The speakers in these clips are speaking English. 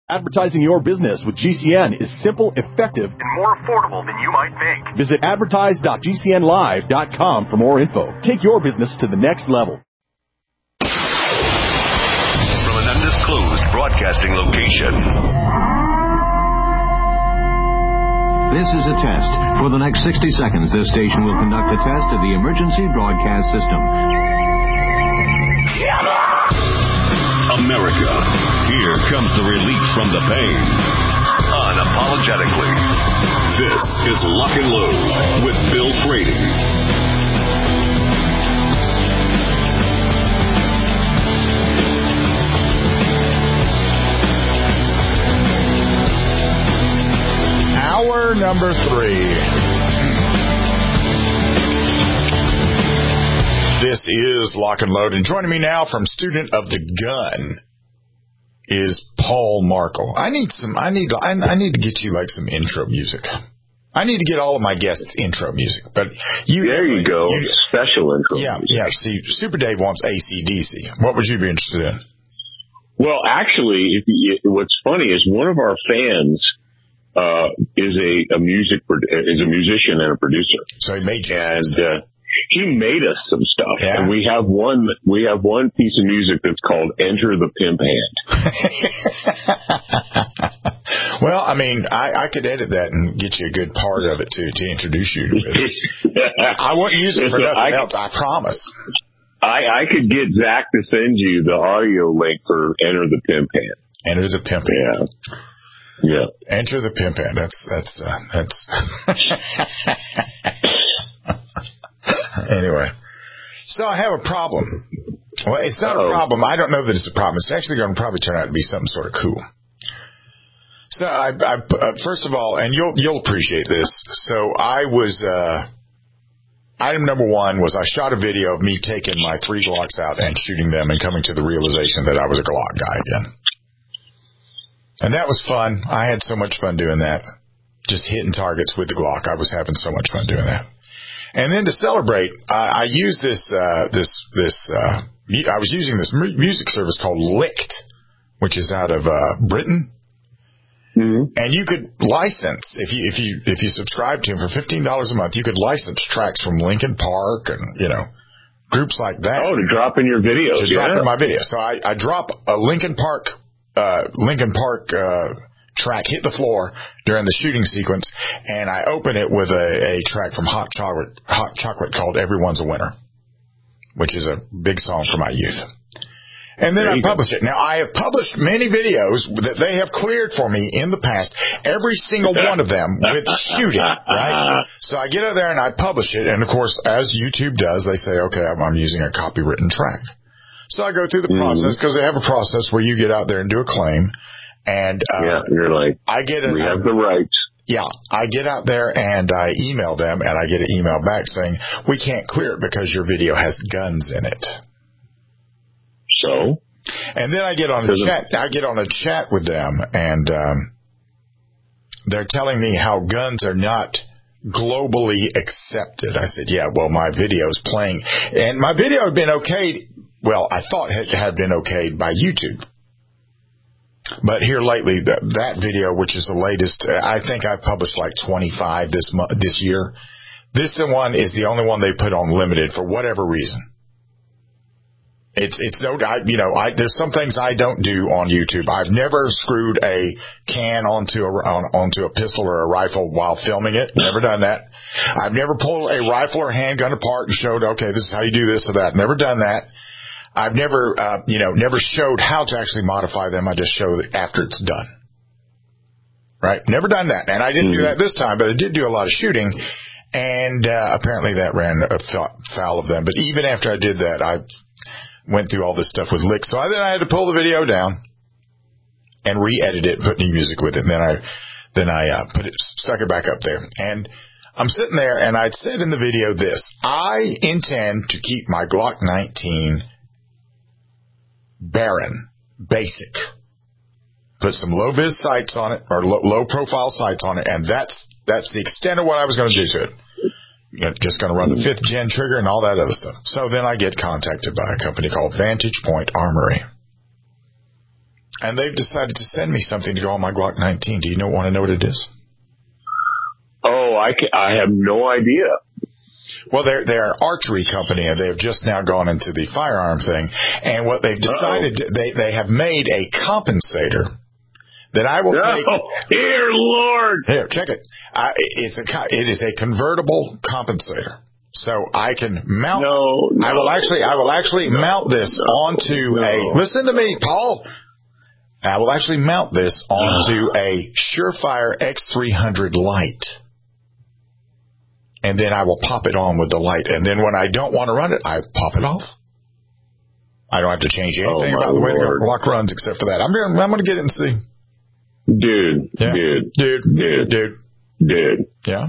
Advertising your business with GCN is simple, effective, and more affordable than you might think. Visit advertise.gcnlive.com for more info. Take your business to the next level. From an undisclosed broadcasting location. This is a test. For the next 60 seconds, this station will conduct a test of the emergency broadcast system. America, here comes the relief from the pain. Unapologetically. This is Lock and Load with Bill Frady. Hour number 3. This is Lock and Load, and joining me now from Student of the Gun is Paul Markel. I need to get you like some intro music. I need to get all of my guests intro music, but there you go. Special intro. Yeah. See, Super Dave wants AC/DC. What would you be interested in? Well, actually, what's funny is one of our fans is a musician and a producer. So he made you he made us some stuff, yeah. And we have one piece of music that's called "Enter the Pimp Hand." Well, I mean, I could edit that and get you a good part of it to introduce you to it. I wouldn't use it for nothing else, I promise. I could get Zach to send you the audio link for "Enter the Pimp Hand." Enter the Pimp Hand. Yeah. Enter the Pimp Hand. That's. Anyway, so I have a problem. Well, it's not a problem. I don't know that it's a problem. It's actually going to probably turn out to be something sort of cool. So I first of all, and you'll appreciate this. So I was item number 1 was I shot a video of me taking my 3 Glocks out and shooting them and coming to the realization that I was a Glock guy again. And that was fun. I had so much fun doing that. Just hitting targets with the Glock. I was having so much fun doing that. And then to celebrate, I used I was using this music service called Licked, which is out of Britain. Mm-hmm. And you could license, if you subscribe to them for $15 a month, you could license tracks from Linkin Park and, groups like that. Oh, to drop in your videos. To drop in my video. So I drop a Linkin Park track, hit the floor during the shooting sequence, and I open it with a track from Hot Chocolate called "Everyone's a Winner," which is a big song from my youth. And then I publish it. Now, I have published many videos that they have cleared for me in the past, every single one of them with shooting, right? So I get out there and I publish it, and of course, as YouTube does, they say, okay, I'm using a copywritten track. So I go through the process, because they have a process where you get out there and do a claim. And you're like, we have the rights. Yeah, I get out there and I email them, and I get an email back saying, we can't clear it because your video has guns in it. So? And then I get on a chat with them, and they're telling me how guns are not globally accepted. I said, yeah, well, my video is playing, and my video had been okayed. Well, I thought it had been okayed by YouTube. But here lately, that video, which is the latest, I think I've published like 25 this year. This one is the only one they put on limited for whatever reason. There's some things I don't do on YouTube. I've never screwed a can onto a pistol or a rifle while filming it. Never done that. I've never pulled a rifle or handgun apart and showed, okay, this is how you do this or that. Never done that. I've never showed how to actually modify them. I just show it after it's done. Right? Never done that. And I didn't do that this time, but I did do a lot of shooting. And apparently that ran foul of them. But even after I did that, I went through all this stuff with Lick. So then I had to pull the video down and re-edit it, put new music with it. And then I stuck it back up there. And I'm sitting there, and I'd said in the video this: I intend to keep my Glock 19 barren, basic. Put some low-vis sights on it, or low-profile sights on it, and that's the extent of what I was going to do to it. Just going to run the 5th gen trigger and all that other stuff. So then I get contacted by a company called Vantage Point Armory. And they've decided to send me something to go on my Glock 19. Do you want to know what it is? Oh, I have no idea. Well, they're an archery company, and they've just now gone into the firearm thing. And what they've decided, they have made a compensator that I will take. Oh, here, Lord. Here, check it. It is a convertible compensator. So I can mount. No. I will actually mount this onto a. Listen to me, Paul. I will actually mount this onto a Surefire X300 light. And then I will pop it on with the light. And then when I don't want to run it, I pop it off. I don't have to change anything about the way the Glock runs except for that. I'm going to get it and see. Dude. Yeah. Dude. Yeah.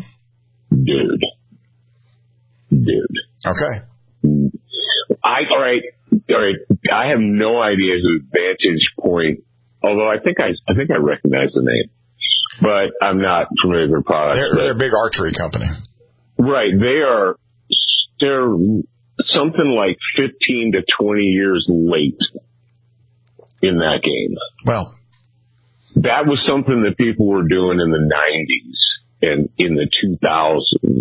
Dude. Okay. All right. I have no idea his vantage point. Although I think I recognize the name, but I'm not familiar with their products. They're a big archery company. Right. They're something like 15 to 20 years late in that game. Well, that was something that people were doing in the 90s and in the 2000s.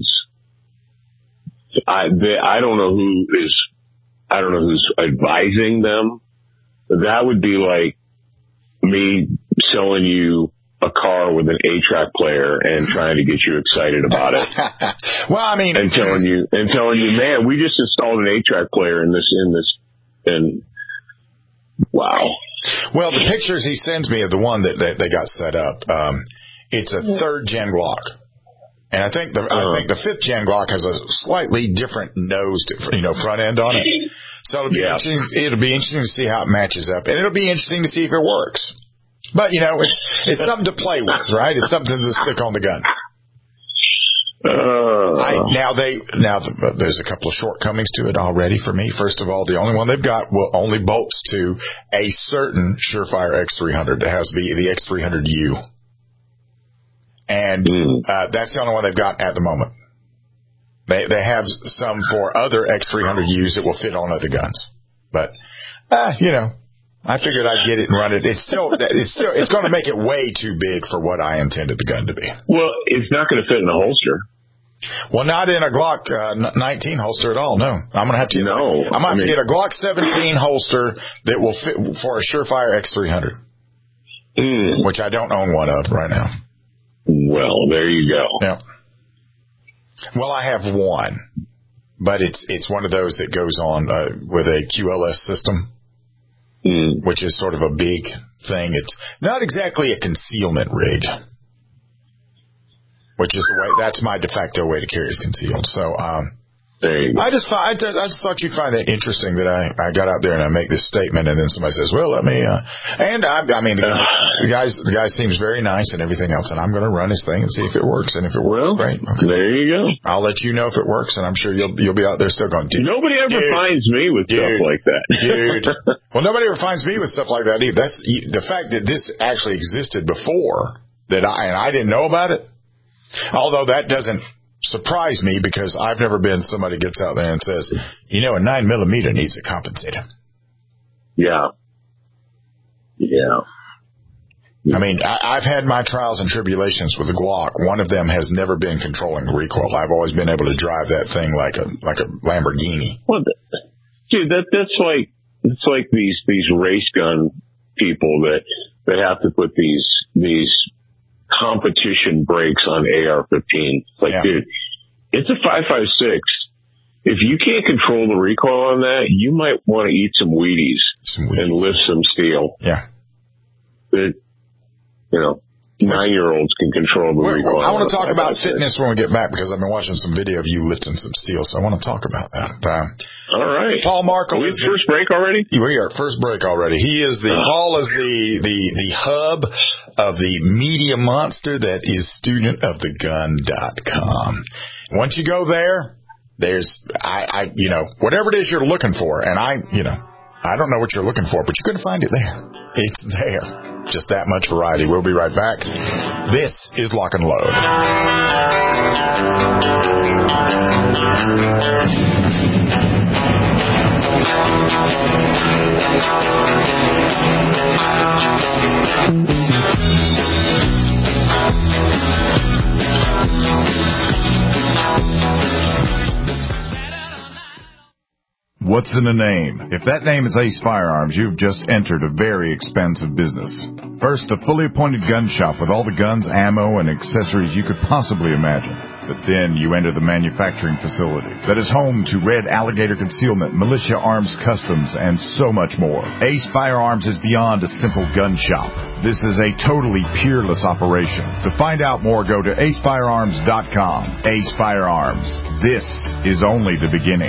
I don't know who's advising them. That would be like me selling you a car with an 8-track player and trying to get you excited about it. Well, I mean, and telling you, man, we just installed an 8-track player in this, and wow. Well, the pictures he sends me of the one that they got set up, it's a 3rd gen Glock. And I think the 5th gen Glock has a slightly different nose, front end on it. So it'll be interesting to see how it matches up, and it'll be interesting to see if it works. But it's something to play with, right? It's something to stick on the gun. There's a couple of shortcomings to it already for me. First of all, the only one they've got only bolts to a certain Surefire X300. It has to be the X300U. And that's the only one they've got at the moment. They have some for other X300Us that will fit on other guns. But, I figured I'd get it and run it. It's going to make it way too big for what I intended the gun to be. Well, it's not going to fit in a holster. Well, not in a Glock 19 holster at all. No, I'm going to have to. Get a Glock 17 holster that will fit for a Surefire X300, which I don't own one of right now. Well, there you go. Yeah. Well, I have one, but it's one of those that goes on with a QLS system, which is sort of a big thing. It's not exactly a concealment rig, which is that's my de facto way to carry is concealed. So, there you go. I just thought you'd find that interesting that I got out there and I make this statement, and then somebody says, "Well, let me." The guy seems very nice and everything else, and I'm going to run his thing and see if it works. And if it works, great. Okay. There you go. I'll let you know if it works, and I'm sure you'll be out there still going. Nobody ever finds me with stuff like that, dude. Well, nobody ever finds me with stuff like that either. That's the fact that this actually existed before that I didn't know about it. Although that doesn't surprise me because I've never been somebody gets out there and says, a 9mm needs a compensator. Yeah. I mean, I've had my trials and tribulations with the Glock. One of them has never been controlling the recoil. I've always been able to drive that thing like a Lamborghini. Well, dude, that's like these race gun people that have to put these competition brakes on AR-15. Dude, it's a 5.56. If you can't control the recoil on that, you might want to eat some Wheaties and lift some steel. Yeah. 9-year-olds can control the recoil. I want to talk about fitness when we get back because I've been watching some video of you lifting some steel, so I want to talk about that. All right. Paul Markle is first break already? We are at first break already. Paul is the hub of the media monster that is studentofthegun.com. Once you go there, there's whatever it is you're looking for, and I don't know what you're looking for, but you're going to find it there. It's there. Just that much variety. We'll be right back. This is Lock and Load. What's in a name? If that name is Ace Firearms, you've just entered a very expensive business. First, a fully appointed gun shop with all the guns, ammo, and accessories you could possibly imagine. But then you enter the manufacturing facility that is home to Red Alligator Concealment, Militia Arms Customs, and so much more. Ace Firearms is beyond a simple gun shop. This is a totally peerless operation. To find out more, go to acefirearms.com. Ace Firearms. This is only the beginning.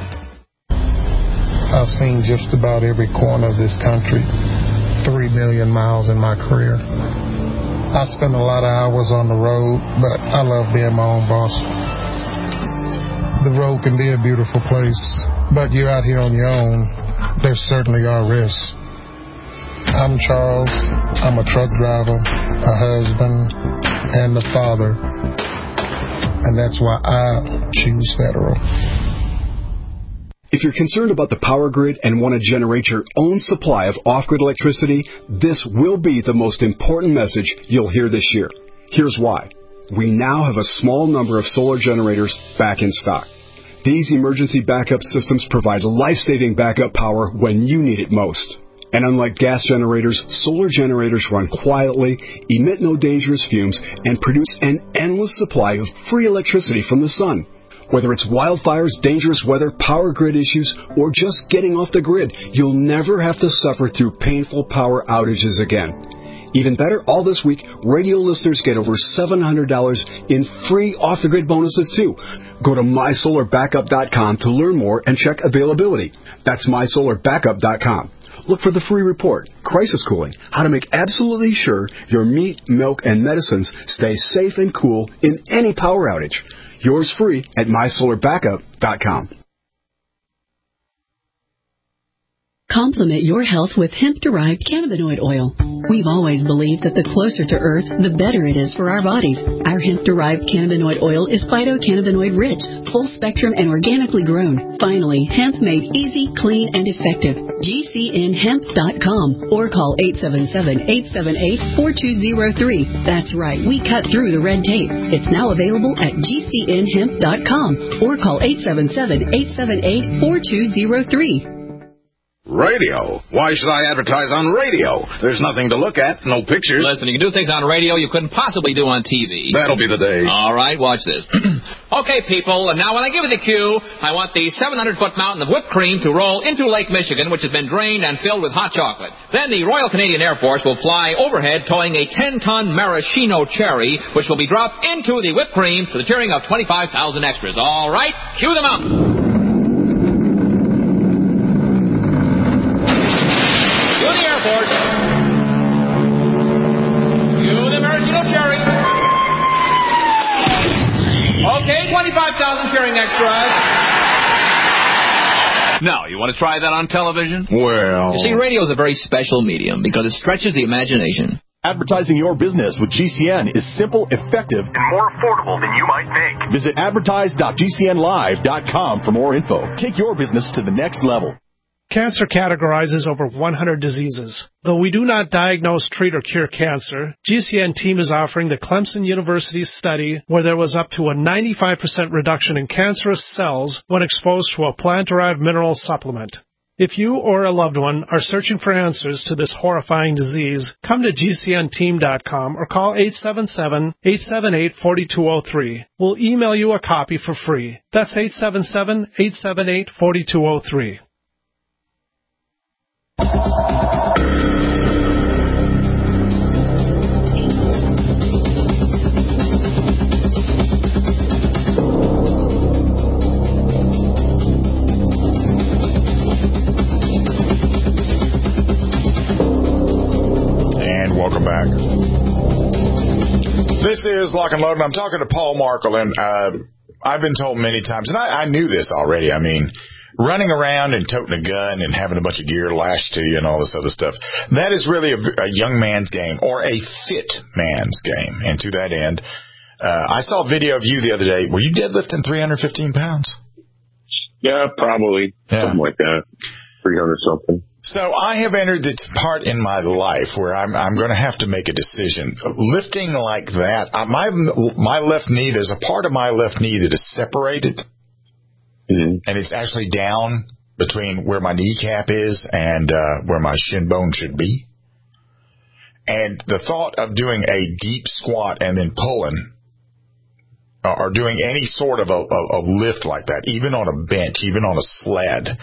I've seen just about every corner of this country, 3 million miles in my career. I spend a lot of hours on the road, but I love being my own boss. The road can be a beautiful place, but you're out here on your own. There certainly are risks. I'm Charles. I'm a truck driver, a husband, and a father. And that's why I choose Federal. If you're concerned about the power grid and want to generate your own supply of off-grid electricity, this will be the most important message you'll hear this year. Here's why. We now have a small number of solar generators back in stock. These emergency backup systems provide life-saving backup power when you need it most. And unlike gas generators, solar generators run quietly, emit no dangerous fumes, and produce an endless supply of free electricity from the sun. Whether it's wildfires, dangerous weather, power grid issues, or just getting off the grid, you'll never have to suffer through painful power outages again. Even better, all this week, radio listeners get over $700 in free off-the-grid bonuses, too. Go to mysolarbackup.com to learn more and check availability. That's mysolarbackup.com. Look for the free report, Crisis Cooling, how to make absolutely sure your meat, milk, and medicines stay safe and cool in any power outage. Yours free at mysolarbackup.com. Complement your health with hemp-derived cannabinoid oil. We've always believed that the closer to Earth, the better it is for our bodies. Our hemp-derived cannabinoid oil is phytocannabinoid-rich, full-spectrum, and organically grown. Finally, hemp made easy, clean, and effective. GCNhemp.com or call 877-878-4203. That's right, we cut through the red tape. It's now available at GCNhemp.com or call 877-878-4203. Radio? Why should I advertise on radio? There's nothing to look at, no pictures. Listen, you can do things on radio you couldn't possibly do on TV. That'll be the day. All right, watch this. Okay, people, and now when I give you the cue, I want the 700-foot mountain of whipped cream to roll into Lake Michigan, which has been drained and filled with hot chocolate. Then the Royal Canadian Air Force will fly overhead towing a 10-ton maraschino cherry, which will be dropped into the whipped cream to the cheering of 25,000 extras. All right, cue the mountain. Okay, 25,000 cheering extras. Now, you want to try that on television? Well... You see, radio is a very special medium because it stretches the imagination. Advertising your business with GCN is simple, effective, and more affordable than you might think. Visit advertise.gcnlive.com for more info. Take your business to the next level. Cancer categorizes over 100 diseases. Though we do not diagnose, treat, or cure cancer, GCN team is offering the Clemson University study where there was up to a 95% reduction in cancerous cells when exposed to a plant-derived mineral supplement. If you or a loved one are searching for answers to this horrifying disease, come to GCNteam.com or call 877-878-4203. We'll email you a copy for free. That's 877-878-4203. And welcome back. This is Lock and Load, and I'm talking to Paul Markel, and I've been told many times, and I knew this already, I mean, running around and toting a gun and having a bunch of gear lashed to you and all this other stuff, that is really a young man's game or a fit man's game. And to that end, I saw a video of you the other day. Were you deadlifting 315 pounds? Yeah, probably. Yeah. Something like that. 300 something. So I have entered the part in my life where I'm going to have to make a decision. Lifting like that, my left knee, there's a part of my left knee that is separated, and it's actually down between where my kneecap is and where my shin bone should be. And the thought of doing a deep squat and then pulling, or doing any sort of a lift like that, even on a bench, even on a sled,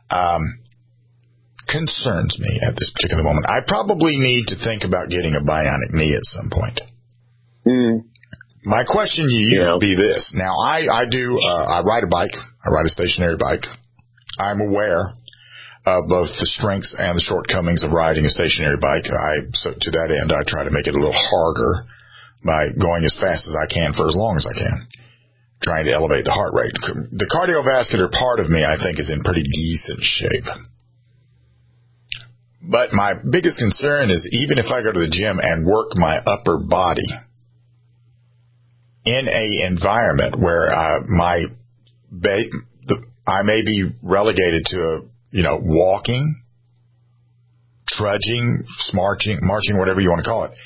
concerns me at this particular moment. I probably need to think about getting a bionic knee at some point. My question to you would be this. Now, I ride a bike. I ride a stationary bike. I'm aware of both the strengths and the shortcomings of riding a stationary bike. So to that end, I try to make it a little harder by going as fast as I can for as long as I can, trying to elevate the heart rate. The cardiovascular part of me, I think, is in pretty decent shape. But my biggest concern is even if I go to the gym and work my upper body in a environment where I may be relegated to walking, trudging, marching, whatever you want to call it.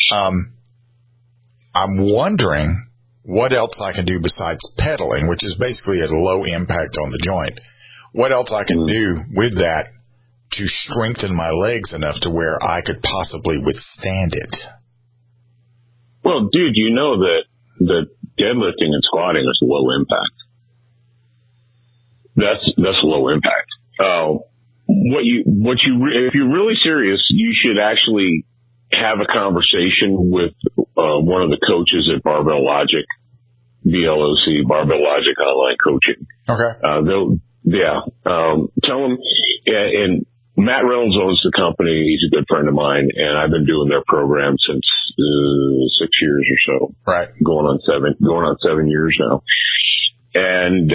I'm wondering what else I can do besides pedaling, which is basically a low impact on the joint. What else I can do with that to strengthen my legs enough to where I could possibly withstand it? Well, dude, you know that deadlifting and squatting is low impact. That's low impact. If you're really serious, you should actually have a conversation with one of the coaches at Barbell Logic, BLOC, Barbell Logic Online Coaching. Okay. Tell them, and Matt Reynolds owns the company. He's a good friend of mine, and I've been doing their program since 6 years or so. Right. Going on 7 years now. And,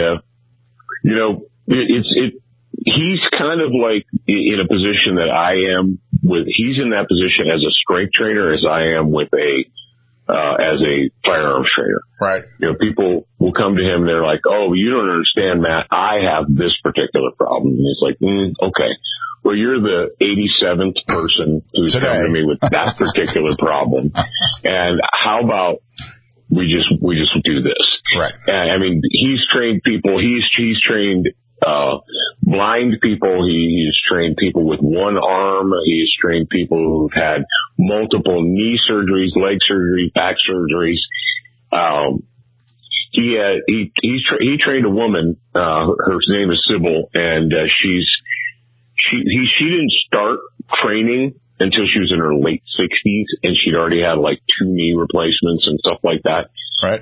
he's kind of like in a position that I am with. He's in that position as a strength trainer as I am with as a firearms trainer. Right. People will come to him and they're like, "Oh, you don't understand, Matt. I have this particular problem." And he's like, "Okay. Well, you're the 87th person who's come to me with that particular problem. And how about we just do this?" Right. And, I mean, he's trained people. He's trained blind people. He's trained people with one arm. He's trained people who've had multiple knee surgeries, leg surgery, back surgeries. He trained a woman. Her name is Sybil, and she didn't start training until she was in her late 60s, and she'd already had like 2 knee replacements and stuff like that. Right.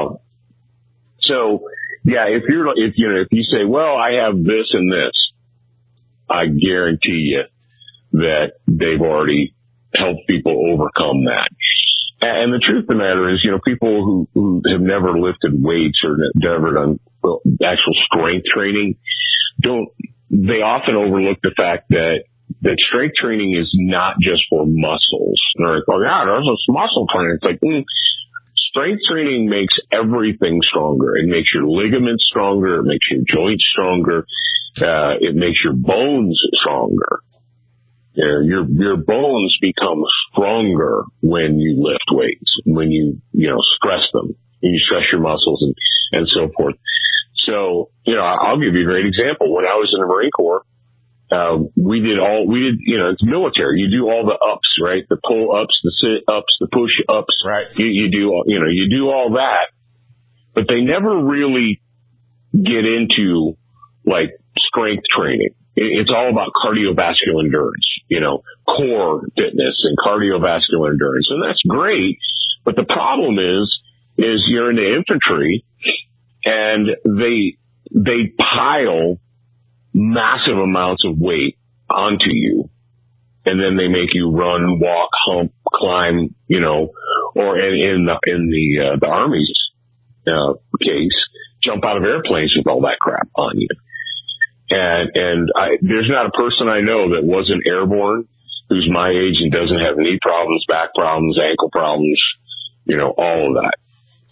So yeah, if you say, well, I have this and this, I guarantee you that they've already helped people overcome that. And the truth of the matter is, people who have never lifted weights or never done actual strength training they often overlook the fact that strength training is not just for muscles. They're like, "Oh yeah, there's a muscle training." It's like, strength training makes everything stronger. It makes your ligaments stronger. It makes your joints stronger. It makes your bones stronger. Your bones become stronger when you lift weights, when you stress them, when you stress your muscles and so forth. So, I'll give you a great example. When I was in the Marine Corps, we did, it's military. You do all the ups, right? The pull ups, the sit ups, the push ups. Right. You do all that, but they never really get into like strength training. It's all about cardiovascular endurance, core fitness and cardiovascular endurance. And that's great. But the problem is you're in the infantry and they pile massive amounts of weight onto you, and then they make you run, walk, hump, climb, or in the Army's case, jump out of airplanes with all that crap on you. And there's not a person I know that wasn't airborne who's my age and doesn't have knee problems, back problems, ankle problems, all of that.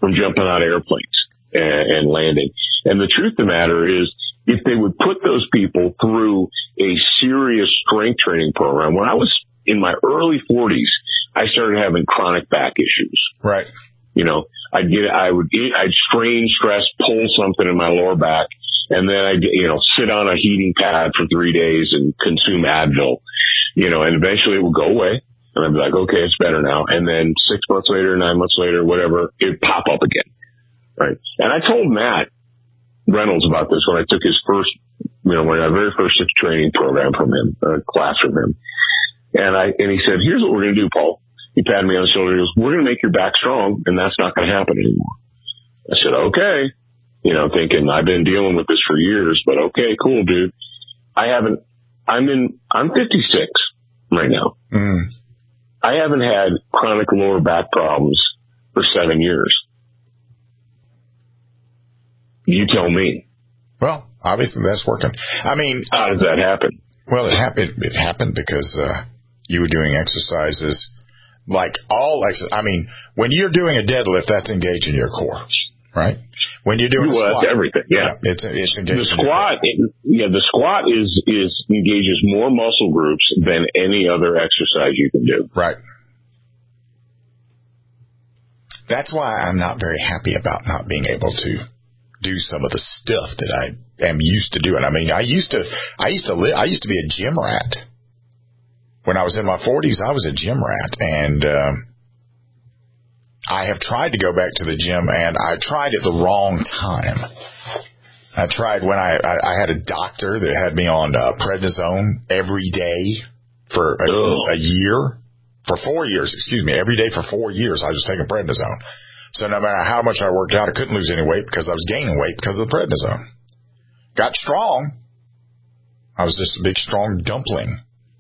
from jumping out of airplanes and landing. And the truth of the matter is, if they would put those people through a serious strength training program, when I was in my early 40s, I started having chronic back issues. Right. I'd strain, stress, pull something in my lower back, and then I'd, sit on a heating pad for 3 days and consume Advil, and eventually it would go away. And I'd be like, okay, it's better now. And then 6 months later, 9 months later, whatever, it'd pop up again. Right. And I told Matt Reynolds about this when I took his first, my very first training program from him, class from him. And he said, here's what we're going to do, Paul. He patted me on the shoulder. He goes, we're going to make your back strong, and that's not going to happen anymore. I said, okay. Thinking I've been dealing with this for years, but okay, cool, dude. I'm 56 right now. Mm. I haven't had chronic lower back problems for 7 years. You tell me. Well, obviously that's working. I mean, how does that happen? Well, it happened because you were doing exercises like when you're doing a deadlift, that's engaging your core, right? When you're doing a squat, that's everything. Yeah, it's engaging. The squat, the squat is engages more muscle groups than any other exercise you can do. Right. That's why I'm not very happy about not being able to do some of the stuff that I am used to doing. I mean, I used to be a gym rat. When I was in my 40s, I was a gym rat, and I have tried to go back to the gym, and I tried at the wrong time. I tried when I had a doctor that had me on prednisone every day for a year, for 4 years, every day for 4 years I was taking prednisone. So no matter how much I worked out, I couldn't lose any weight because I was gaining weight because of the prednisone. Got strong. I was just a big, strong dumpling.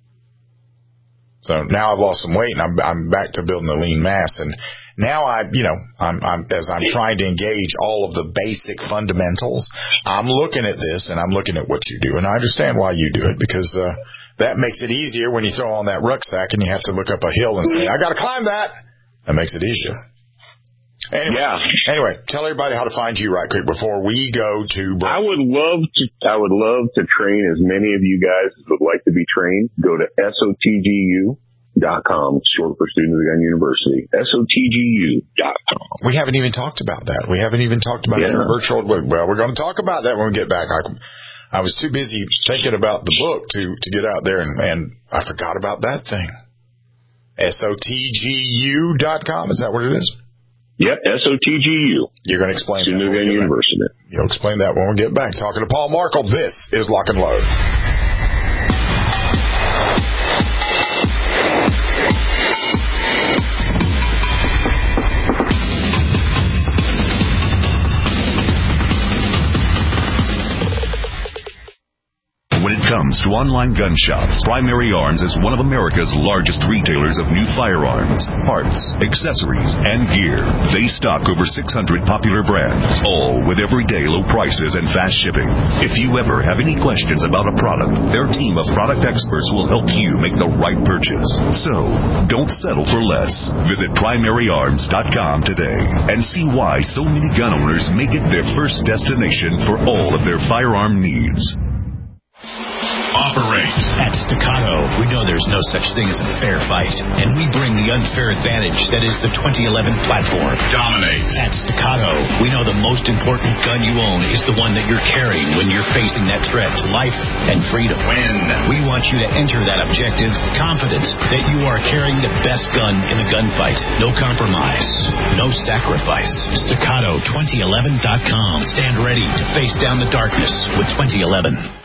So now I've lost some weight, and I'm back to building a lean mass. And now I'm trying to engage all of the basic fundamentals, I'm looking at this and I'm looking at what you do, and I understand why you do it, because that makes it easier when you throw on that rucksack and you have to look up a hill and say, I got to climb that. That makes it easier. Anyway, tell everybody how to find you right quick before we go to break. I would love to train as many of you guys as would like to be trained. Go to SOTGU.com, short for Student of the Gun University. SOTGU.com. We haven't even talked about that. We haven't even talked about virtual. Well, we're going to talk about that when we get back. I was too busy thinking about the book to get out there, and I forgot about that thing. SOTGU.com. Is that what it is? Yep, SOTGU. You're going to explain that. Student of the Gun University. You'll explain that when we get back. Talking to Paul Markel. This is Lock and Load. When it comes to online gun shops, Primary Arms is one of America's largest retailers of new firearms, parts, accessories, and gear. They stock over 600 popular brands, all with everyday low prices and fast shipping. If you ever have any questions about a product, their team of product experts will help you make the right purchase. So, don't settle for less. Visit PrimaryArms.com today and see why so many gun owners make it their first destination for all of their firearm needs. Operate. At Staccato, we know there's no such thing as a fair fight, and we bring the unfair advantage that is the 2011 platform. Dominate. At Staccato, we know the most important gun you own is the one that you're carrying when you're facing that threat to life and freedom. Win. We want you to enter that objective confident that you are carrying the best gun in the gunfight. No compromise. No sacrifice. Staccato2011.com. Stand ready to face down the darkness with 2011.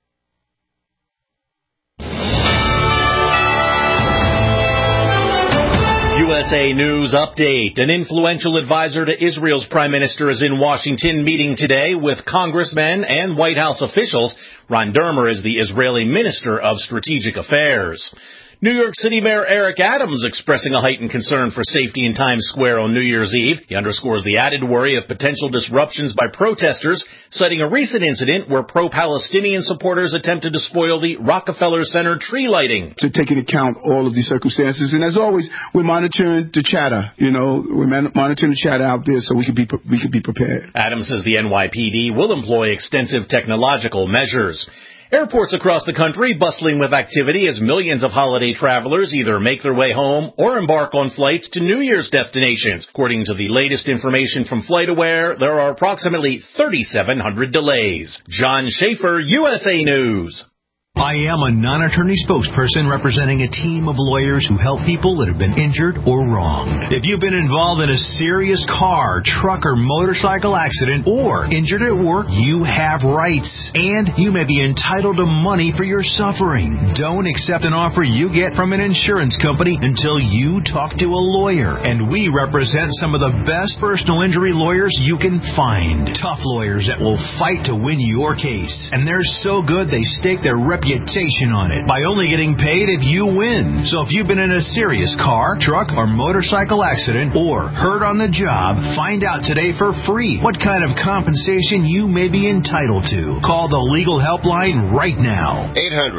USA News Update. An influential advisor to Israel's prime minister is in Washington meeting today with congressmen and White House officials. Ron Dermer is the Israeli Minister of Strategic Affairs. New York City Mayor Eric Adams expressing a heightened concern for safety in Times Square on New Year's Eve. He underscores the added worry of potential disruptions by protesters, citing a recent incident where pro-Palestinian supporters attempted to spoil the Rockefeller Center tree lighting. To take into account all of these circumstances, and as always, we're monitoring the chatter. We're monitoring the chatter out there so we can be prepared. Adams says the NYPD will employ extensive technological measures. Airports across the country bustling with activity as millions of holiday travelers either make their way home or embark on flights to New Year's destinations. According to the latest information from FlightAware, there are approximately 3,700 delays. John Schaefer, USA News. I am a non-attorney spokesperson representing a team of lawyers who help people that have been injured or wronged. If you've been involved in a serious car, truck, or motorcycle accident or injured at work, you have rights, and you may be entitled to money for your suffering. Don't accept an offer you get from an insurance company until you talk to a lawyer, and we represent some of the best personal injury lawyers you can find. Tough lawyers that will fight to win your case, and they're so good they stake their reputation on it by only getting paid if you win. So if you've been in a serious car, truck, or motorcycle accident or hurt on the job, find out today for free what kind of compensation you may be entitled to. Call the legal helpline right now.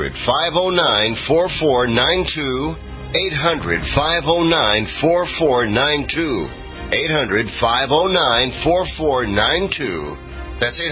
800-509-4492. 800-509-4492. 800-509-4492. That's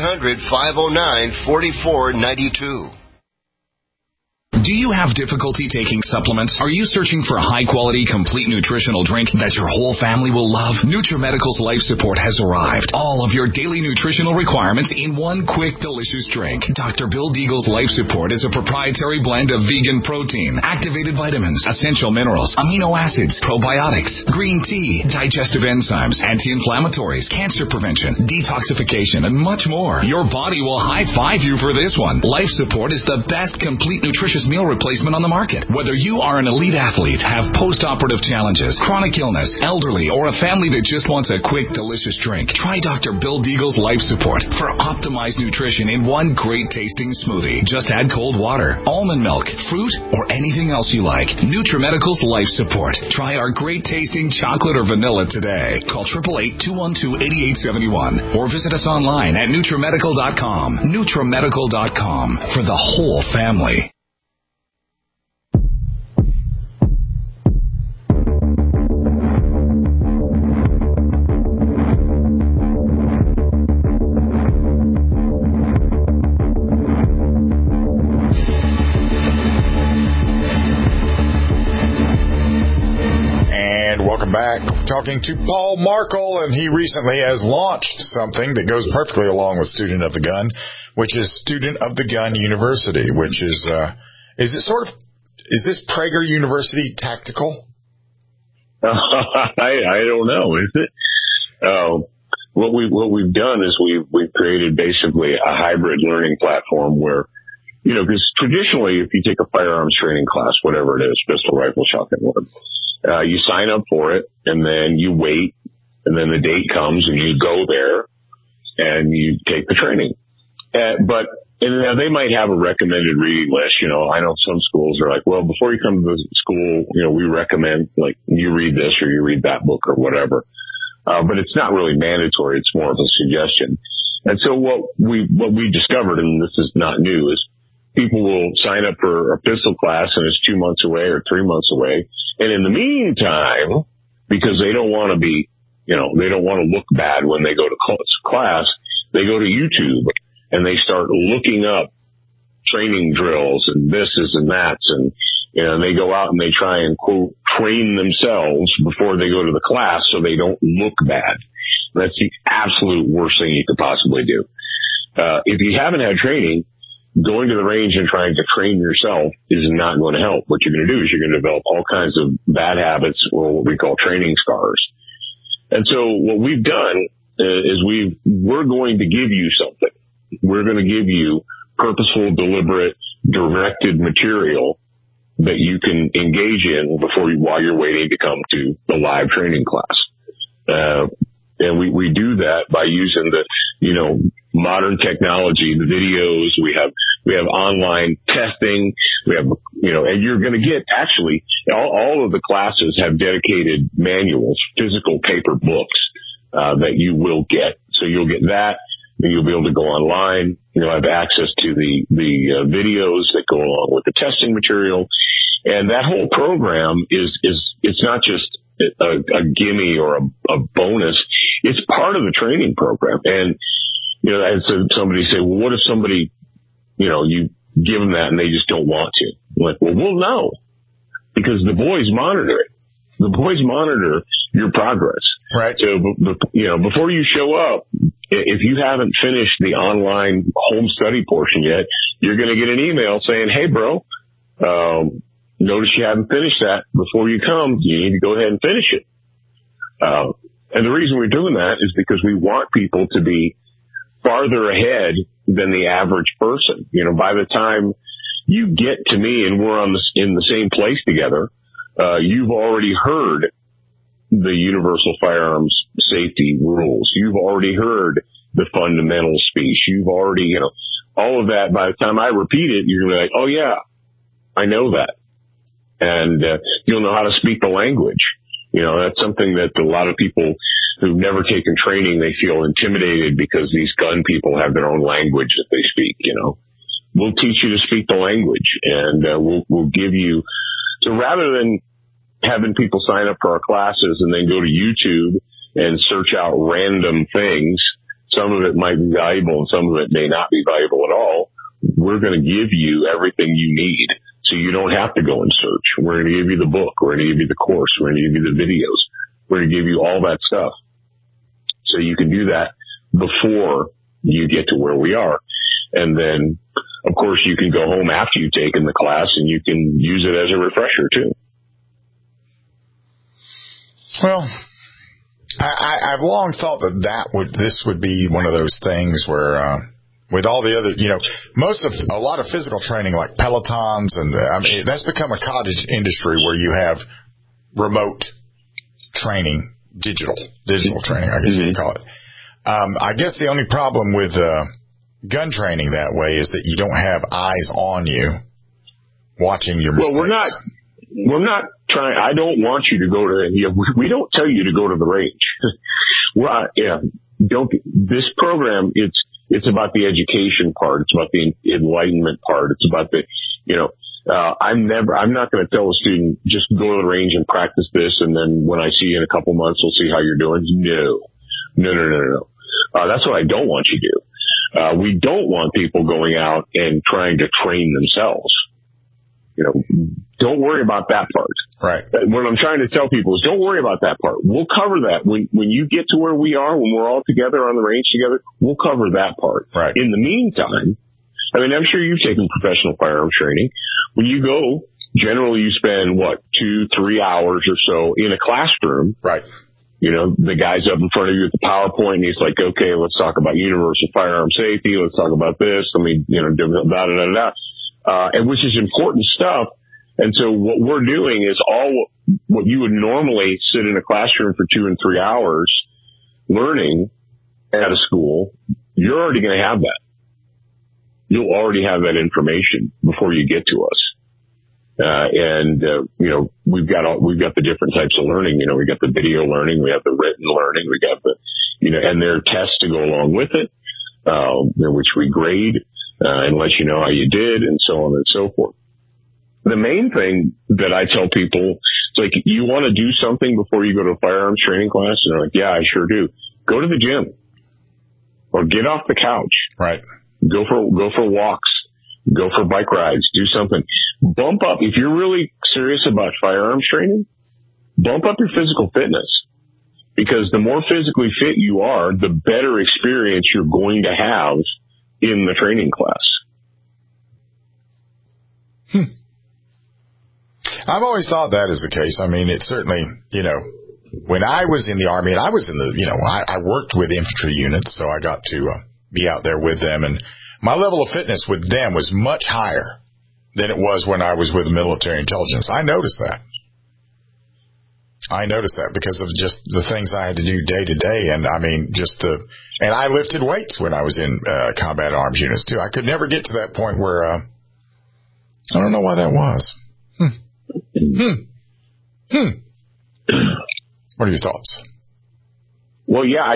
800-509-4492. Do you have difficulty taking supplements? Are you searching for a high-quality, complete nutritional drink that your whole family will love? NutriMedical's Life Support has arrived. All of your daily nutritional requirements in one quick, delicious drink. Dr. Bill Deagle's Life Support is a proprietary blend of vegan protein, activated vitamins, essential minerals, amino acids, probiotics, green tea, digestive enzymes, anti-inflammatories, cancer prevention, detoxification, and much more. Your body will high-five you for this one. Life Support is the best complete nutritious meal replacement on the market. Whether you are an elite athlete, have post-operative challenges, chronic illness, elderly, or a family that just wants a quick, delicious drink, try Dr. Bill Deagle's Life Support for optimized nutrition in one great-tasting smoothie. Just add cold water, almond milk, fruit, or anything else you like. NutriMedical's Life Support. Try our great-tasting chocolate or vanilla today. Call 888-212-8871 or visit us online at NutriMedical.com. NutriMedical.com for the whole family. Welcome back. Talking to Paul Markel, and he recently has launched something that goes perfectly along with Student of the Gun, which is Student of the Gun University, which is this Prager University tactical? I don't know. Is it? What we've done is we've created basically a hybrid learning platform where, because traditionally if you take a firearms training class, whatever it is, pistol, rifle, shotgun, whatever, you sign up for it, and then you wait, and then the date comes, and you go there, and you take the training. But they might have a recommended reading list. I know some schools are like, well, before you come to the school, we recommend, like, you read this or you read that book or whatever. But it's not really mandatory. It's more of a suggestion. And so what we discovered, and this is not new, is people will sign up for a pistol class, and it's 2 months away or 3 months away. And in the meantime, because they don't want to be, they don't want to look bad when they go to class, they go to YouTube and they start looking up training drills and thises and that's, and they go out and they try and, quote, train themselves before they go to the class so they don't look bad. That's the absolute worst thing you could possibly do. If you haven't had training, going to the range and trying to train yourself is not going to help. What you're going to do is you're going to develop all kinds of bad habits, or what we call training scars. And so what we've done is we're going to give you something. We're going to give you purposeful, deliberate, directed material that you can engage in while you're waiting to come to the live training class. And we do that by using the, modern technology, the videos. We have online testing. We have, and you're going to get actually all of the classes have dedicated manuals, physical paper books, that you will get. So you'll get that. Then you'll be able to go online. You'll have access to the videos that go along with the testing material. And that whole program it's not just a gimme or a bonus. It's part of the training program. And, I had somebody say, well, what if somebody, you give them that and they just don't want to? I'm like, well, we'll know because the boys monitor it. The boys monitor your progress. Right. So, before you show up, if you haven't finished the online home study portion yet, you're going to get an email saying, hey, bro, notice you haven't finished that. Before you come, you need to go ahead and finish it. And the reason we're doing that is because we want people to be farther ahead than the average person. By the time you get to me and we're in the same place together, you've already heard the universal firearms safety rules. You've already heard the fundamental speech. You've already, all of that. By the time I repeat it, you're going to be like, oh yeah, I know that. And you'll know how to speak the language. That's something that a lot of people who've never taken training, they feel intimidated because these gun people have their own language that they speak, We'll teach you to speak the language and we'll give you, so rather than having people sign up for our classes and then go to YouTube and search out random things, some of it might be valuable and some of it may not be valuable at all. We're going to give you everything you need. So you don't have to go and search. We're going to give you the book. We're going to give you the course. We're going to give you the videos. We're going to give you all that stuff. So you can do that before you get to where we are. And then, of course, you can go home after you've taken the class and you can use it as a refresher too. Well, I've long thought that this would be one of those things where, with all the other, a lot of physical training like Pelotons and that's become a cottage industry where you have remote training, digital training, I guess you could call it. I guess the only problem with gun training that way is that you don't have eyes on you watching your mistakes. Well, we're not trying. I don't want you to go to. We don't tell you to go to the range. This program. It's about the education part. It's about the enlightenment part. It's about the, I'm not going to tell a student just go to the range and practice this, and then when I see you in a couple months, we'll see how you're doing. No. That's what I don't want you to do. We don't want people going out and trying to train themselves. Don't worry about that part. Right. What I'm trying to tell people is don't worry about that part. We'll cover that. When you get to where we are, when we're all together on the range together, we'll cover that part. Right. In the meantime, I'm sure you've taken professional firearms training. When you go, generally you spend, 2-3 hours or so in a classroom. Right. The guy's up in front of you with the PowerPoint and he's like, okay, let's talk about universal firearm safety. Let's talk about this. And which is important stuff. And so what we're doing is all what you would normally sit in a classroom for 2 and 3 hours learning at a school, you're already going to have that. You'll already have that information before you get to us. We've got the different types of learning. We got the video learning, we have the written learning, we got the, and there are tests to go along with it, which we grade, and let you know how you did and so on and so forth. The main thing that I tell people, it's like, you want to do something before you go to a firearms training class? And they're like, yeah, I sure do. Go to the gym or get off the couch. Right. Go for walks, go for bike rides, do something. Bump up. If you're really serious about firearms training, bump up your physical fitness, because the more physically fit you are, the better experience you're going to have in the training class. I've always thought that is the case. It certainly, when I was in the Army, and I was in the, I worked with infantry units, so I got to be out there with them, and my level of fitness with them was much higher than it was when I was with military intelligence. I noticed that. I noticed that because of just the things I had to do day to day. And I mean, and I lifted weights when I was in combat arms units too. I could never get to that point where, I don't know why that was. What are your thoughts? Well, yeah,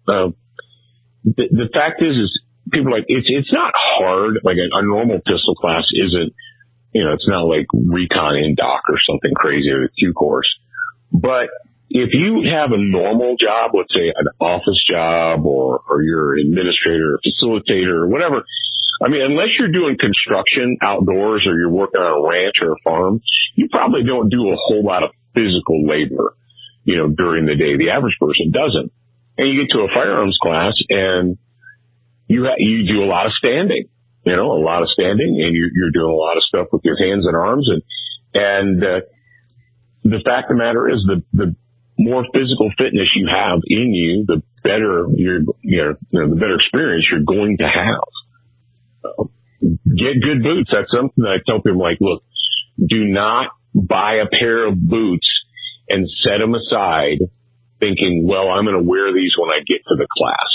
the fact is people are like, it's not hard. Like a normal pistol class isn't, it's not like Recon Indoc or something crazy or the Q course. But if you have a normal job, let's say an office job or you're an administrator or facilitator or whatever, I mean, unless you're doing construction outdoors or you're working on a ranch or a farm, you probably don't do a whole lot of physical labor, during the day. The average person doesn't. And you get to a firearms class and you do a lot of standing, and you're doing a lot of stuff with your hands and arms. And the fact of the matter is the more physical fitness you have in you, the better the better experience you're going to have. Get good boots. That's something that I tell people, like, look, do not buy a pair of boots and set them aside thinking, well, I'm going to wear these when I get to the class.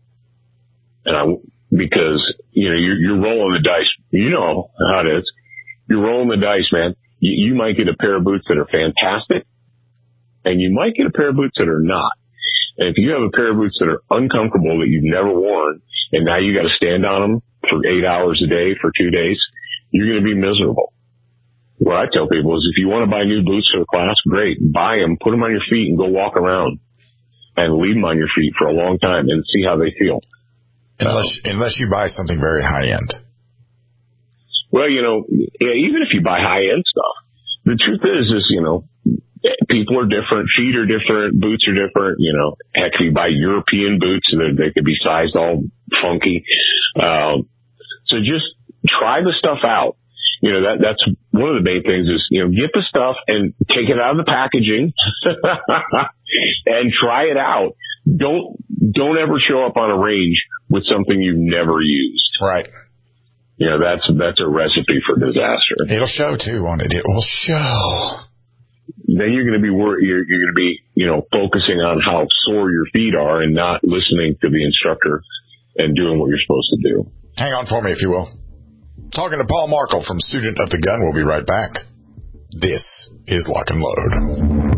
Because, you're rolling the dice. You know how it is. You're rolling the dice, man. You might get a pair of boots that are fantastic, and you might get a pair of boots that are not. And if you have a pair of boots that are uncomfortable that you've never worn, and now you got to stand on them for 8 hours a day for 2 days, you're going to be miserable. What I tell people is, if you want to buy new boots for the class, great. Buy them, put them on your feet, and go walk around and leave them on your feet for a long time and see how they feel. Unless you buy something very high end. Well, even if you buy high end stuff, the truth is, people are different, feet are different, boots are different. Heck, if you buy European boots, they could be sized all funky. So just try the stuff out. That's one of the main things is, get the stuff and take it out of the packaging and try it out. Don't ever show up on a range with something you've never used. Right. That's a recipe for disaster. It'll show too, won't it? It will show. Then you're going to be you're going to be, focusing on how sore your feet are and not listening to the instructor and doing what you're supposed to do. Hang on for me, if you will. Talking to Paul Markle from Student of the Gun. We'll be right back. This is Lock and Load.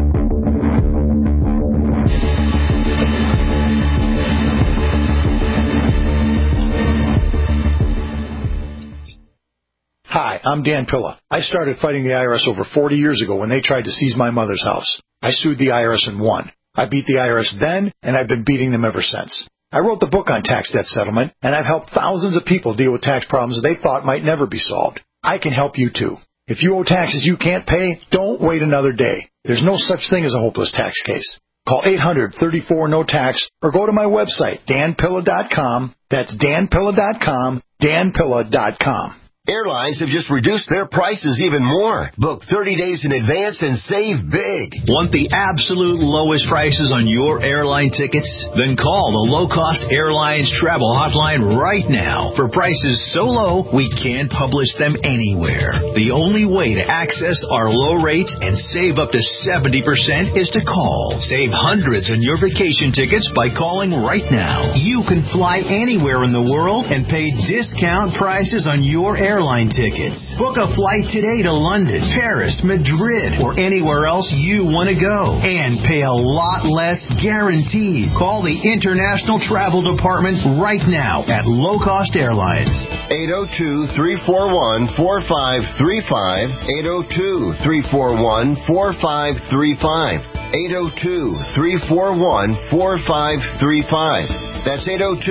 Hi, I'm Dan Pilla. I started fighting the IRS over 40 years ago when they tried to seize my mother's house. I sued the IRS and won. I beat the IRS then, and I've been beating them ever since. I wrote the book on tax debt settlement, and I've helped thousands of people deal with tax problems they thought might never be solved. I can help you too. If you owe taxes you can't pay, don't wait another day. There's no such thing as a hopeless tax case. Call 800-34-NO-TAX or go to my website, danpilla.com. That's danpilla.com, danpilla.com. Airlines have just reduced their prices even more. Book 30 days in advance and save big. Want the absolute lowest prices on your airline tickets? Then call the Low Cost Airlines Travel Hotline right now for prices so low we can't publish them anywhere. The only way to access our low rates and save up to 70% is to call. Save hundreds on your vacation tickets by calling right now. You can fly anywhere in the world and pay discount prices on your airline tickets. Book a flight today to London, Paris, Madrid, or anywhere else you want to go. And pay a lot less guaranteed. Call the International Travel Department right now at Low Cost Airlines. 802-341-4535. 802-341-4535. 802-341-4535. That's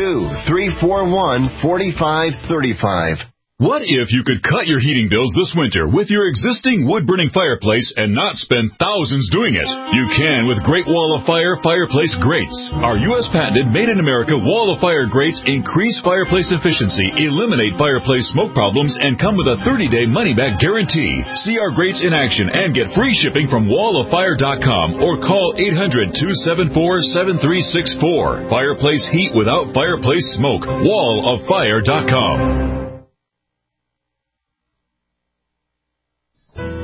802-341-4535. What if you could cut your heating bills this winter with your existing wood-burning fireplace and not spend thousands doing it? You can with Great Wall of Fire fireplace grates. Our U.S. patented made-in-America Wall of Fire grates increase fireplace efficiency, eliminate fireplace smoke problems, and come with a 30-day money-back guarantee. See our grates in action and get free shipping from walloffire.com or call 800-274-7364. Fireplace heat without fireplace smoke. walloffire.com.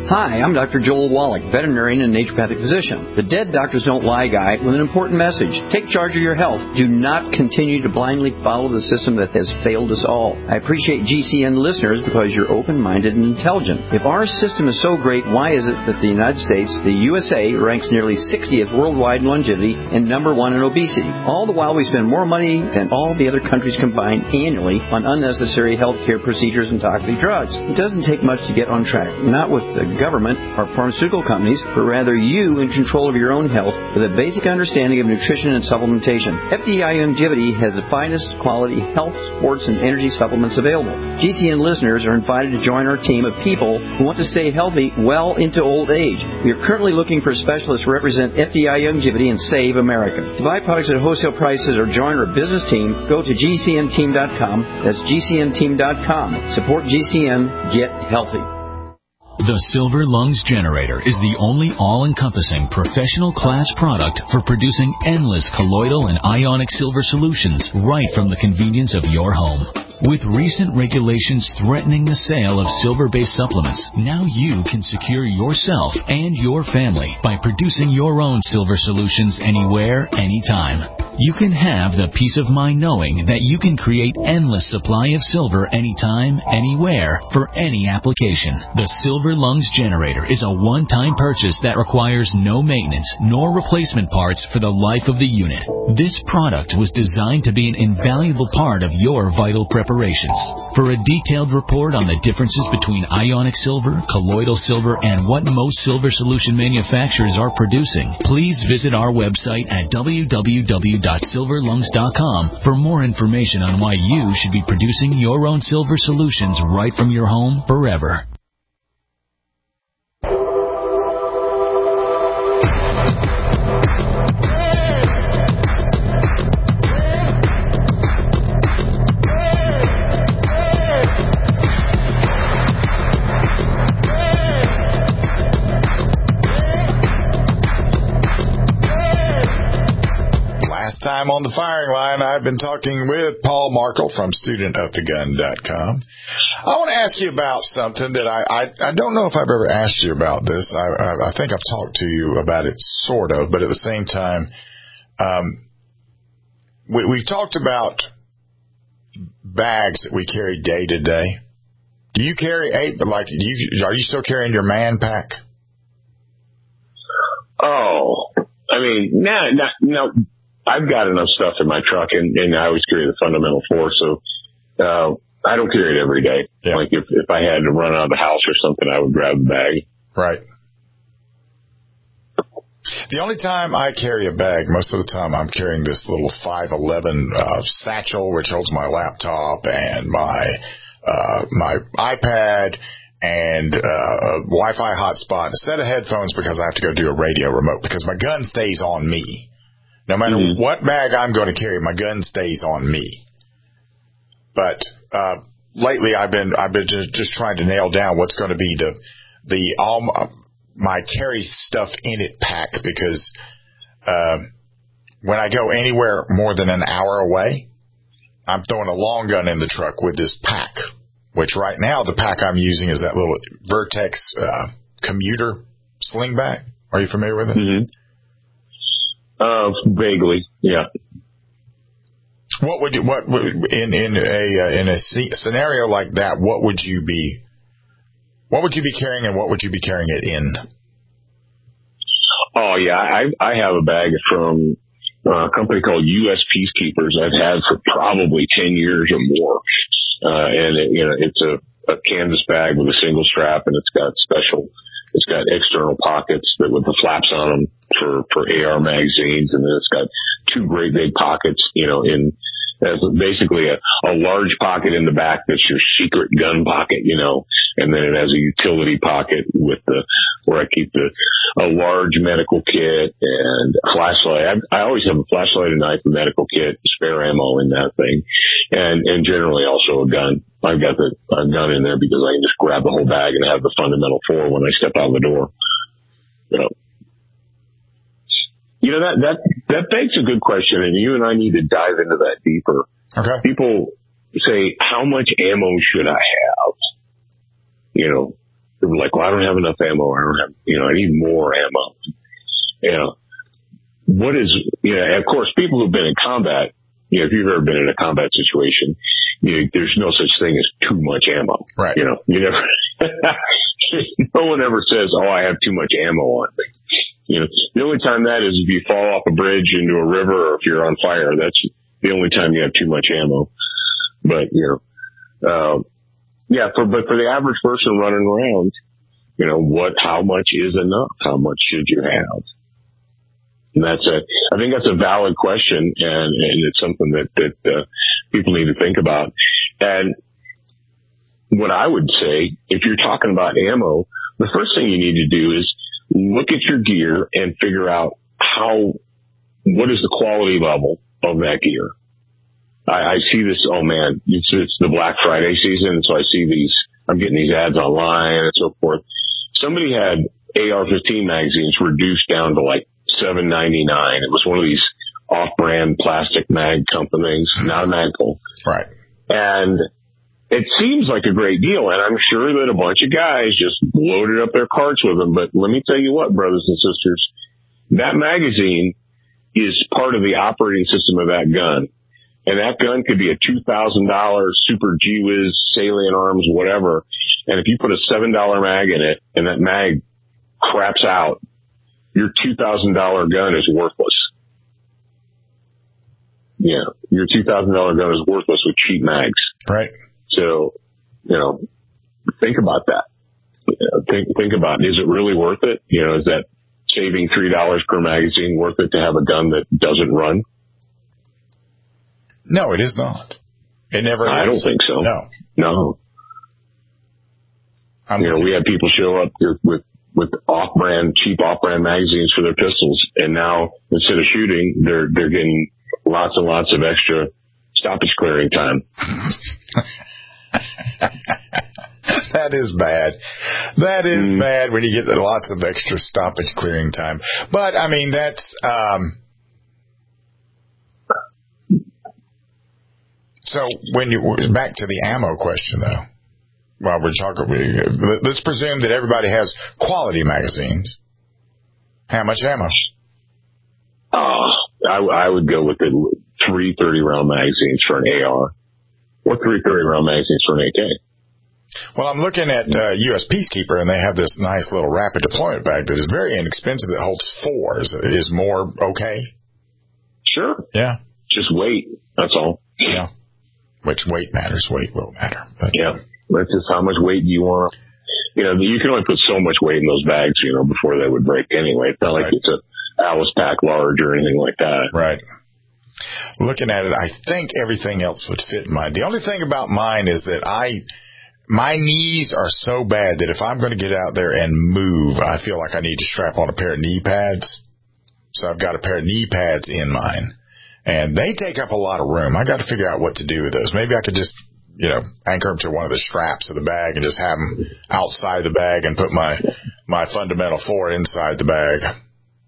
Hi, I'm Dr. Joel Wallach, veterinarian and naturopathic physician. The Dead Doctors Don't Lie guy with an important message. Take charge of your health. Do not continue to blindly follow the system that has failed us all. I appreciate GCN listeners because you're open-minded and intelligent. If our system is so great, why is it that the United States, the USA, ranks nearly 60th worldwide in longevity and number 1 in obesity? All the while we spend more money than all the other countries combined annually on unnecessary health care procedures and toxic drugs. It doesn't take much to get on track. Not with the government or pharmaceutical companies, but rather you in control of your own health with a basic understanding of nutrition and supplementation. FDI Longevity has the finest quality health, sports, and energy supplements available. GCN listeners are invited to join our team of people who want to stay healthy well into old age. We are currently looking for specialists to represent FDI Longevity and Save America. To buy products at wholesale prices or join our business team, go to GCNteam.com. That's GCNteam.com. Support GCN. Get healthy. The Silver Lungs Generator is the only all-encompassing professional class product for producing endless colloidal and ionic silver solutions right from the convenience of your home. With recent regulations threatening the sale of silver-based supplements, now you can secure yourself and your family by producing your own silver solutions anywhere, anytime. You can have the peace of mind knowing that you can create endless supply of silver anytime, anywhere, for any application. The Silver Lungs Generator is a one-time purchase that requires no maintenance nor replacement parts for the life of the unit. This product was designed to be an invaluable part of your vital preparations. For a detailed report on the differences between ionic silver, colloidal silver, and what most silver solution manufacturers are producing, please visit our website at www.silverlungs.com for more information on why you should be producing your own silver solutions right from your home forever. Time on the firing line, I've been talking with Paul Markel from studentofthegun.com. I want to ask you about something that I don't know if I've ever asked you about this. I think I've talked to you about it sort of, but at the same time, we've talked about bags that we carry day to day. Do you carry are you still carrying your man pack? Oh, I mean, no. I've got enough stuff in my truck, and I always carry the Fundamental 4, so I don't carry it every day. Yeah. Like if I had to run out of the house or something, I would grab the bag. Right. The only time I carry a bag, most of the time I'm carrying this little 511 satchel, which holds my laptop and my iPad and a Wi-Fi hotspot, a set of headphones because I have to go do a radio remote because my gun stays on me. No matter what bag I'm going to carry, my gun stays on me. But lately, I've been just trying to nail down what's going to be my carry stuff in it pack because when I go anywhere more than an hour away, I'm throwing a long gun in the truck with this pack. Which right now the pack I'm using is that little Vertex commuter sling bag. Are you familiar with it? Mm-hmm. Vaguely, yeah. What would in a scenario like that? What would you be carrying, and what would you be carrying it in? Oh yeah, I have a bag from a company called U.S. Peacekeepers. I've had for probably 10 years or more, and it's a canvas bag with a single strap, and it's got external pockets with the flaps on them for AR magazines, and then it's got two great big pockets, as basically a large pocket in the back that's your secret gun pocket, and then it has a utility pocket where I keep a large medical kit and a flashlight. I always have a flashlight, a knife, a medical kit, spare ammo in that thing, and generally also a gun. I've got a gun in there because I can just grab the whole bag and have the Fundamental 4 when I step out the door. That begs a good question, and you and I need to dive into that deeper. Okay. People say, how much ammo should I have? they were like, well, I don't have enough ammo. I need more ammo. And of course, people who've been in combat, if you've ever been in a combat situation, there's no such thing as too much ammo. Right. You never, no one ever says, oh, I have too much ammo on me. The only time that is if you fall off a bridge into a river or if you're on fire. That's the only time you have too much ammo. But, but for the average person running around, how much is enough? How much should you have? And I think that's a valid question, and it's something that people need to think about. And what I would say, if you're talking about ammo, the first thing you need to do is look at your gear and figure out what is the quality level of that gear. I see this, it's the Black Friday season, so I see I'm getting these ads online and so forth. Somebody had AR-15 magazines reduced down to like $7.99. It was one of these off-brand plastic mag companies, not a Magpul. Right. And it seems like a great deal, and I'm sure that a bunch of guys just loaded up their carts with them. But let me tell you what, brothers and sisters, that magazine is part of the operating system of that gun. And that gun could be a $2,000 Super G-Wiz, Salient Arms, whatever. And if you put a $7 mag in it and that mag craps out, your $2,000 gun is worthless. Yeah, your $2,000 gun is worthless with cheap mags. Right. So, think about that. Think about it. Is it really worth it? Is that saving $3 per magazine worth it to have a gun that doesn't run? No, it is not. It never is. I don't think so. No. We had people show up with cheap off-brand magazines for their pistols, and now instead of shooting, they're getting lots and lots of extra stoppage clearing time. That is bad. That is bad when you get lots of extra stoppage clearing time. But that's so when you back to the ammo question though. While we're talking, let's presume that everybody has quality magazines. How much ammo? I would go with the 3 30-round magazines for an AR, or 3 30-round magazines for an AK. Well, I'm looking at U.S. Peacekeeper, and they have this nice little rapid deployment bag that is very inexpensive that holds 4. Is more okay? Sure. Yeah. Just weight. That's all. Yeah. Which weight matters. Weight will matter. But, yeah. That's just how much weight do you want. You can only put so much weight in those bags, before they would break anyway. It's not like it's a Alice Pack large or anything like that. Right. Looking at it, I think everything else would fit mine. The only thing about mine is that my knees are so bad that if I'm going to get out there and move, I feel like I need to strap on a pair of knee pads. So I've got a pair of knee pads in mine. And they take up a lot of room. I got to figure out what to do with those. Maybe I could just anchor them to one of the straps of the bag and just have them outside the bag and put my Fundamental 4 inside the bag.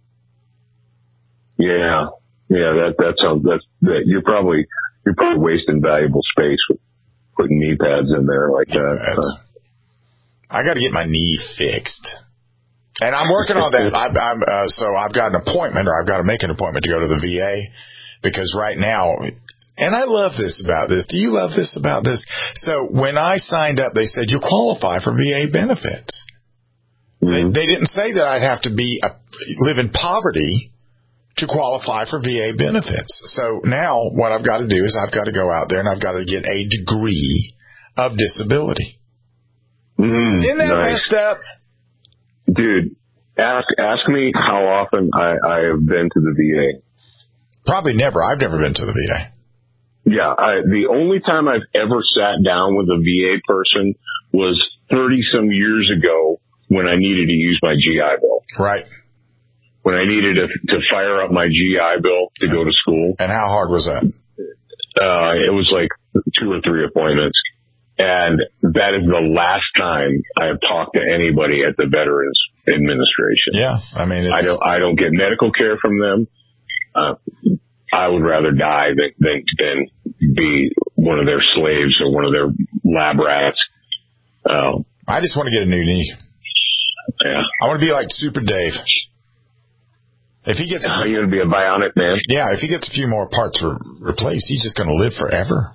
Yeah. You're probably wasting valuable space with putting knee pads in there like that. I got to get my knee fixed. And I'm working on that. So I've got an appointment, or I've got to make an appointment to go to the VA, because right now, and I love this about this. Do you love this about this? So when I signed up, they said, you qualify for VA benefits. Mm-hmm. They didn't say that I'd have to live in poverty to qualify for VA benefits. So now what I've got to do is I've got to go out there and I've got to get a degree of disability. Isn't that messed up? Dude, ask me how often I have been to the VA. Probably never. I've never been to the VA. Yeah, the only time I've ever sat down with a VA person was 30-some years ago when I needed to use my GI Bill. Right. When I needed to fire up my GI Bill to go to school. And how hard was that? It was like 2 or 3 appointments. And that is the last time I have talked to anybody at the Veterans Administration. Yeah, I don't get medical care from them. I would rather die than be one of their slaves or one of their lab rats. I just want to get a new knee. Yeah. I want to be like Super Dave. If he gets, you're gonna be a bionic man. Yeah, if he gets a few more parts replaced, he's just going to live forever.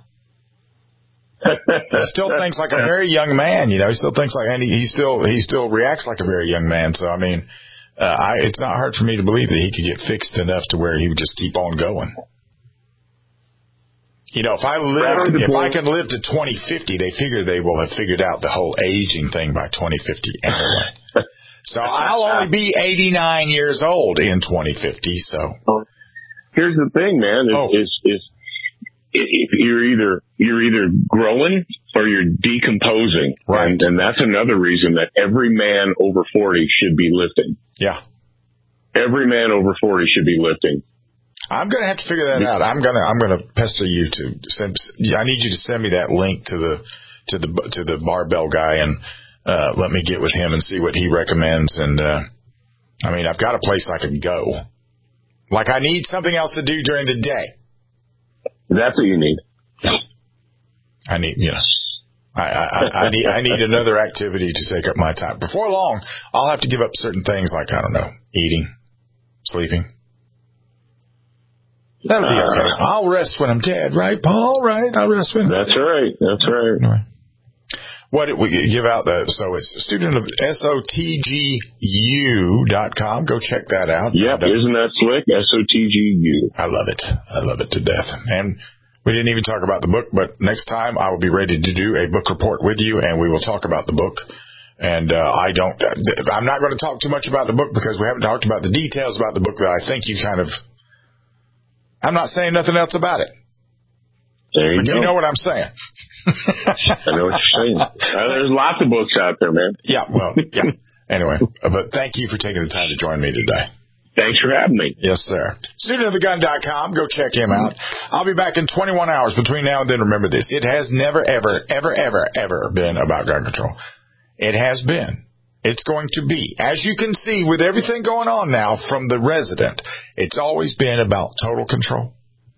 He still thinks like a very young man, you know. He still thinks like, and he still reacts like a very young man. So I mean, it's not hard for me to believe that he could get fixed enough to where he would just keep on going. You know, if I can live to 2050, they figure they will have figured out the whole aging thing by 2050 anyway. So I'll only be 89 years old in 2050. So here's the thing, man. Is you're either growing or you're decomposing, right? And that's another reason that every man over 40 should be lifting. Yeah, every man over 40 should be lifting. I'm going to have to figure that out. I'm going to pester you to send. I need you to send me that link to the barbell guy and let me get with him and see what he recommends. And I mean, I've got a place I can go. Like I need something else to do during the day. That's what you need. I need, you know, I need another activity to take up my time. Before long, I'll have to give up certain things like, I don't know, eating, sleeping. That'll be okay. I'll rest when I'm dead, right, Paul? Right? I'll rest when. That's right. That's right. Anyway. What we give out so it's a student of SOTGU.com. Go check that out. Yep, isn't that slick? SOTGU. I love it. I love it to death. And we didn't even talk about the book, but next time I will be ready to do a book report with you, and we will talk about the book. And I'm not going to talk too much about the book because we haven't talked about the details about the book that I think you kind of. I'm not saying nothing else about it. There you go. You know what I'm saying. I know what you're saying. There's lots of books out there, man. Yeah, well, yeah. Anyway, but thank you for taking the time to join me today. Thanks for having me. Yes, sir. StudentOfTheGun.com. Go check him out. I'll be back in 21 hours. Between now and then, remember this. It has never, ever, ever, ever, ever been about gun control. It has been. It's going to be. As you can see with everything going on now from the resident, it's always been about total control.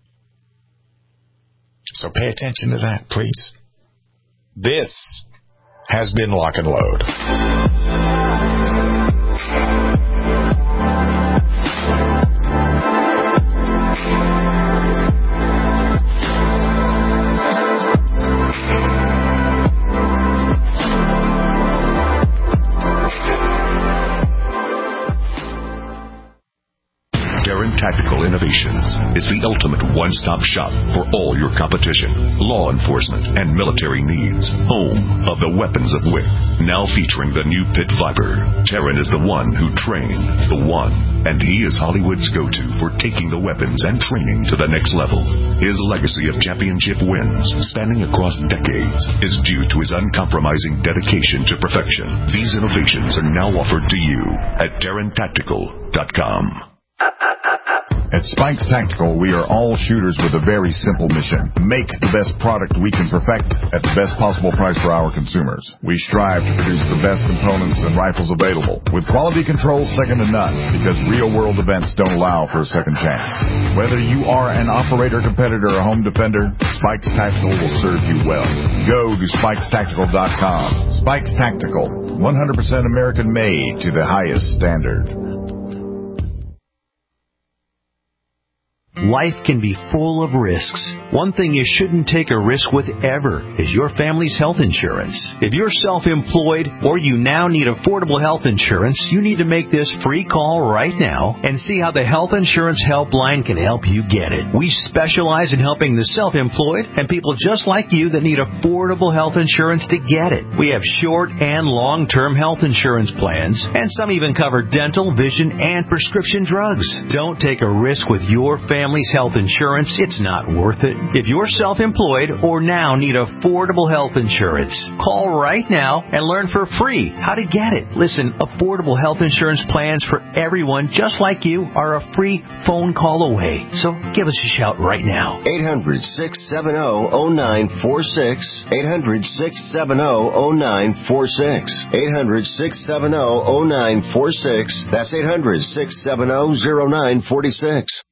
So pay attention to that, please. This has been Lock and Load. Tactical Innovations is the ultimate one-stop shop for all your competition, law enforcement, and military needs. Home of the weapons of WIC. Now featuring the new Pit Viper. Terran is the one who trained the one, and he is Hollywood's go-to for taking the weapons and training to the next level. His legacy of championship wins, spanning across decades, is due to his uncompromising dedication to perfection. These innovations are now offered to you at TerranTactical.com. At Spikes Tactical, we are all shooters with a very simple mission. Make the best product we can perfect at the best possible price for our consumers. We strive to produce the best components and rifles available, with quality control second to none, because real-world events don't allow for a second chance. Whether you are an operator, competitor, or home defender, Spikes Tactical will serve you well. Go to SpikesTactical.com. Spikes Tactical, 100% American-made to the highest standard. Life can be full of risks. One thing you shouldn't take a risk with ever is your family's health insurance. If you're self-employed or you now need affordable health insurance, you need to make this free call right now and see how the Health Insurance Helpline can help you get it. We specialize in helping the self-employed and people just like you that need affordable health insurance to get it. We have short and long-term health insurance plans, and some even cover dental, vision, and prescription drugs. Don't take a risk with your family's health insurance. It's not worth it. If you're self-employed or now need affordable health insurance, call right now and learn for free how to get it. Listen, affordable health insurance plans for everyone just like you are a free phone call away. So give us a shout right now. 800-670-0946. 800-670-0946. 800-670-0946. That's 800-670-0946.